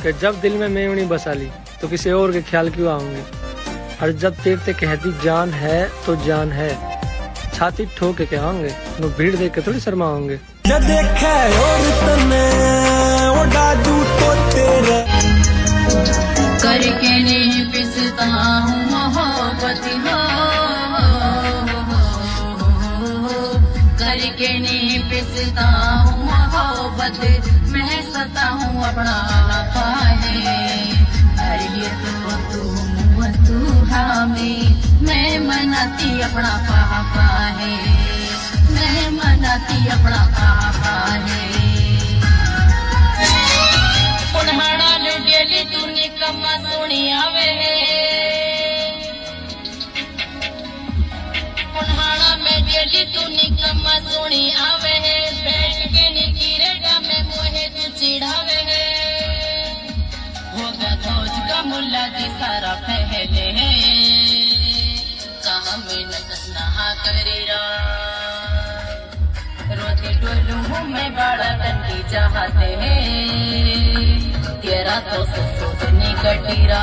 कि जब दिल में मेवनी बसा ली तो किसी और के ख्याल क्यों आऊंगे। और जब तेरे ते कहती जान है तो जान है, छाती ठोक के कहेंगे, नो भीड़ देख के थोड़ी शर्माओगे। जब देखे और तने उड़ा दू तो तेरे करके नहीं पिसता हूँ मोहब्बत हो, करके नहीं पिसता हूँ मोहब्बत, मैं सता हूँ अपना पाए। अरे तो तू हमें मैं मनाती अपना पापा है, मैं मनाती अपना पापा है। पुनहाड़ा डेली तू निकम्मा सुनी आवे, पुनहाड़ा में डेली तू निकम्मा सुनी आवे, बैठ के निकीरेगा में मोहे तू चिढ़ावे है। होगा खोज का मुल्ला जी सारा पहले है, कहा में नकस नहा करेरा, रोती डोलू में बड़ा डंडी चाहते हैं, तेरा तो सोचने कटीरा।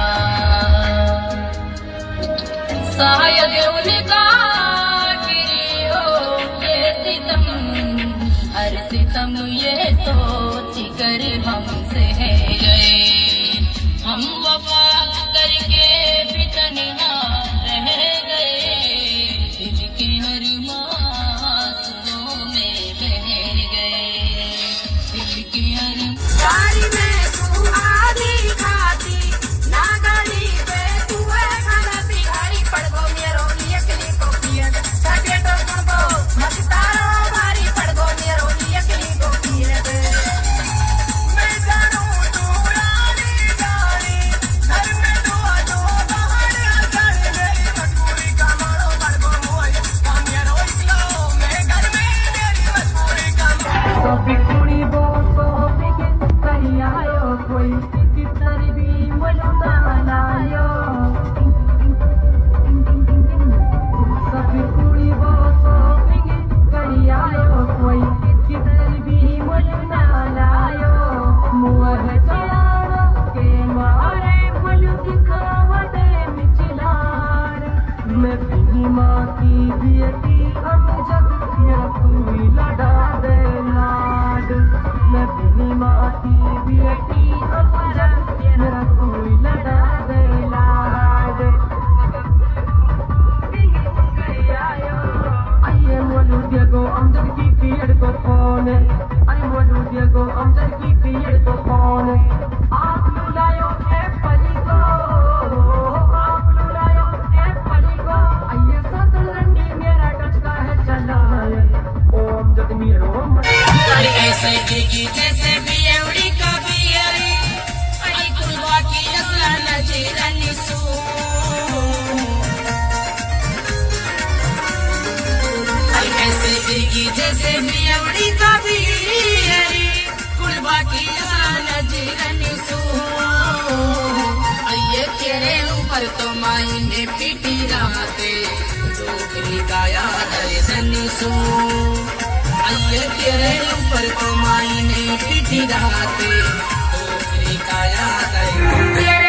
शायद उनका गिरी हो ये सितम, हर सितम ये सोच कर हमसे है गए, हम वफा करके भी तन्हा रह गए, दिल के हर मासूमों में बह गए, दिल के हर सारी में तू आधी खाती ना गली पे तू है खाना बिहारी पड़ गो मेरो एकली को पिए सके तो गो मस्तारो भारी पड़ गो मेरो एकली को पिए मैं जानू तू रानी जानी घर में दो बाहर कर गई मजबूरी का मारो पड़ गो मोई का मेरो इकलो मैं घर में मेरी मजबूरी का तो बिकुड़ी बोसो कहीं आयो कोई कितनी भी मलता लायो, सभी कुड़ी बोसो कहीं आयो कोई कितनी भी मलता लायो, मुँह चलाना के मारे मुल्क खावते मिचलार, मैं भी माँ की बेटी हम जग तेरा तू ही लड़ा दे लाड, मैं भी माँ की बेटी हम जग तेरा तू ही लड़ा दे लाड। आइए बोलू दियो अमजद की पीड़ को कौन, आइए बोलू दियो अमजद की पीड़ को कौन, आप लुलायो ए पली को, आप लुलायो ए पली को, आइए सतल रंगी मेरा टचका है चला है, ओ अमजद मेरो ऐसे की जैसे बियौड़ी का बियरी, अली कुलवा की असला नजरनी सू, ऐसे की जैसे बियौड़ी का बियरी, कुलवा की असला नजरनी सू, ये तेरे ऊपर तो माई ने पीटी राते, डोगरी का याद है धनी सू, ये तेरे ऊपर तो माई ने पीटी राते, डोगरी का याद है।